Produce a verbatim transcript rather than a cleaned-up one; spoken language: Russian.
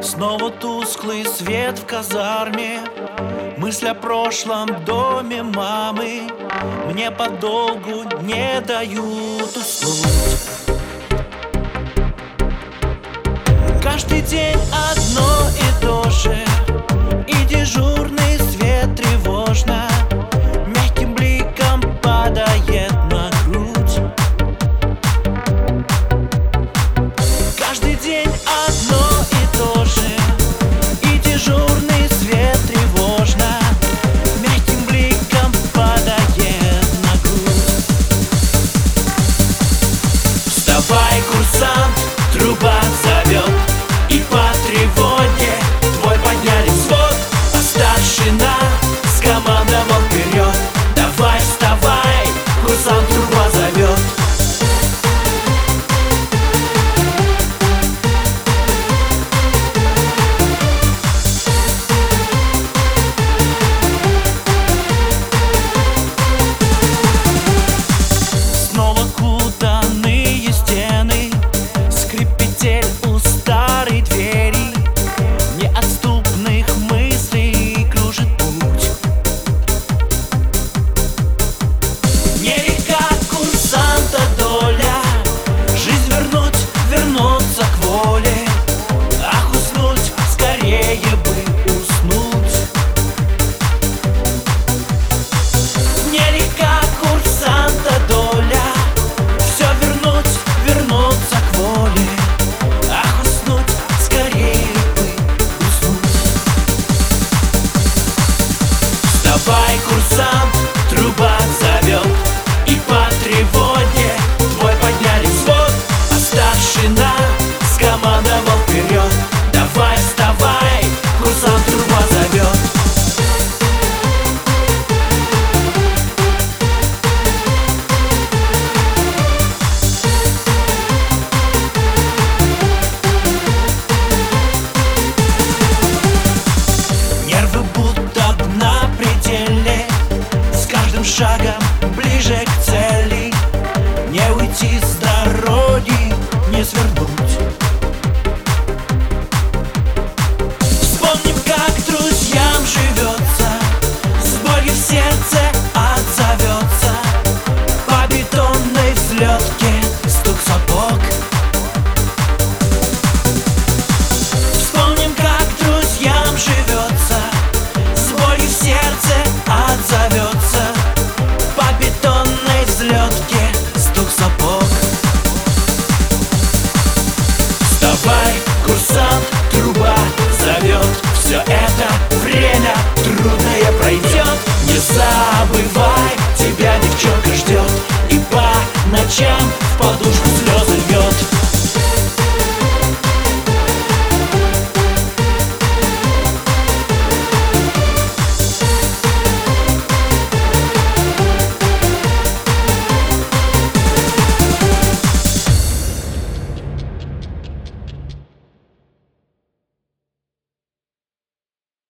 Снова тусклый свет в казарме, мысль о прошлом доме мамы мне подолгу не дают уснуть. Каждый день одно и то же, и дежурный свет тревожно мягким бликом падает на грудь. Каждый день одно и то же, и дежурный свет тревожно мягким бликом падает на грудь. Вставай, курсант, труба зовет, и по тревоге твой подняли взвод, а старшина скомандовал вперед. Давай, вставай, курсант, труба зовет. Снова кутаные стены, скрипетель у старой двери, неотступных мыслей кружит путь. Не река курсанта доля, жизнь вернуть, вернуться к воле. Ах, уснуть, скорее бы уснуть. Не река курсанта доля, все вернуть, вернуться к воле. Ах, уснуть, скорее бы уснуть. Вставай, курсант, труба зовет, и по тревоге твой подняли взвод, а старшина скомандовал вперед. Давай, вставай, курсант, труба зовет. Нервы будто на пределе, с каждым шагом ближе к цели. Не уйти с дороги, не свернуть. Вспомним, как друзьям живется, с болью в сердце отзовется. По бетонной взлетке стук сапог. Вспомним, как друзьям живется, с болью в сердце отзовется. По бетонной взлетке стук сапог. Вставай, курсант, труба зовет. Все это время трудное пройдет. Не забывай.